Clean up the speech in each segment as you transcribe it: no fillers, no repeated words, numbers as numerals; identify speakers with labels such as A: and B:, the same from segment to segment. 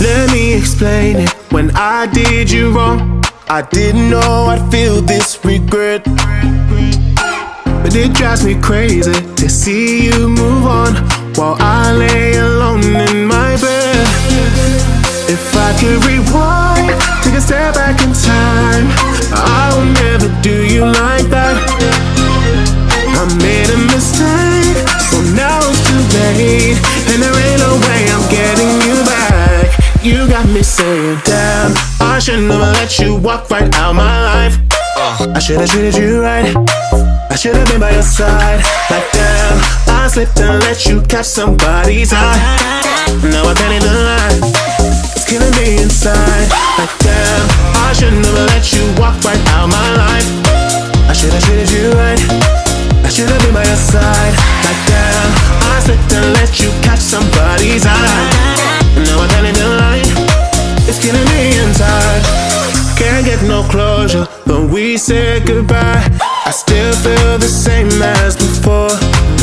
A: Let me explain it. When I did you wrong, I didn't know I'd feel this regret. But it drives me crazy to see you move on while I lay alone in my bed. If I could rewind, take a step back in time, I will never do you like that. I made a mistake, so now it's too late, and there ain't no way I'm getting you back. You got me saying, damn, I should never let you walk right out my life. I should've treated you right, I should've been by your side. Like damn, I slipped and let you catch somebody's eye. Now I can't even lie, it's killing me inside. Like damn, I should never let you walk right out my life. I should've treated you right, I should've been by your side. Like damn, I slipped and let you catch somebody's eye. Now I can't even lie, it's killing me inside. Can't get no closure when we said goodbye. I still feel the same as before.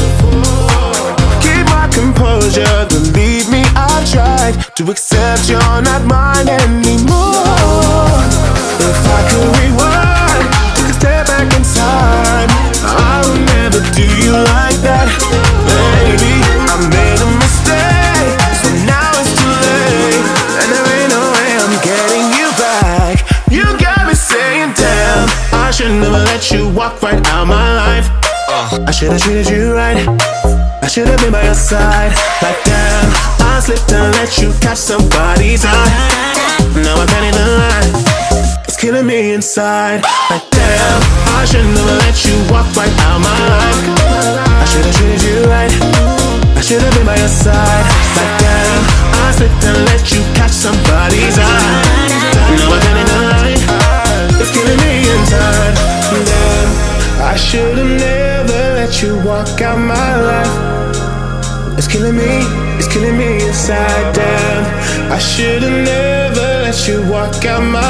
A: Keep my composure, believe me, I've tried to accept you're not mine anymore. If I could rewind, take a step back in time, I will never do you like that. Baby, I made a mistake, so now it's too late, and there ain't no way I'm getting you back. You got me saying, damn, I should never let you walk right out my life. I should've treated you right, I should've been by your side. Like damn, I slipped and let you catch somebody's eye. Now I can't even lie, it's killing me inside. Like damn, I should never let you walk right out my life. I should've treated you right, I should've been by your side. Like damn, I slipped and let you catch somebody's eye. Now I can't even lie, it's killing me inside. Damn, I should've never let you walk out my life. It's killing me inside. Damn, I should've never let you walk out my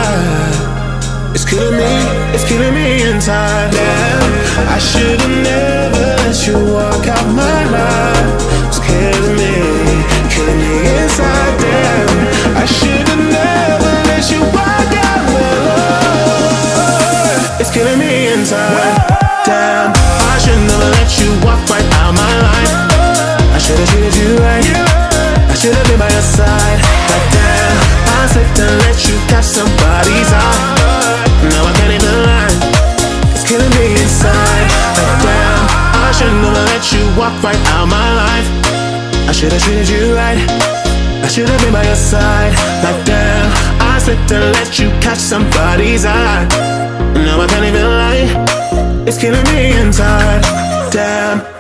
A: life. It's killing me inside. Damn, I should've never let you walk out my life. It's killing me inside. Damn, I should've never let you walk out my life. It's killing me inside. Damn, I should never let you walk right out my life. I should've treated you right, I should've been by your side. Like damn, I slipped and let you catch somebody's eye. Now I can't even lie, it's killing me inside. Like damn, I should never let you walk right out my life. I should've treated you right, I should've been by your side. Like damn, I slipped and let you catch somebody's eye. Now I can't even lie, it's killing me inside. Damn.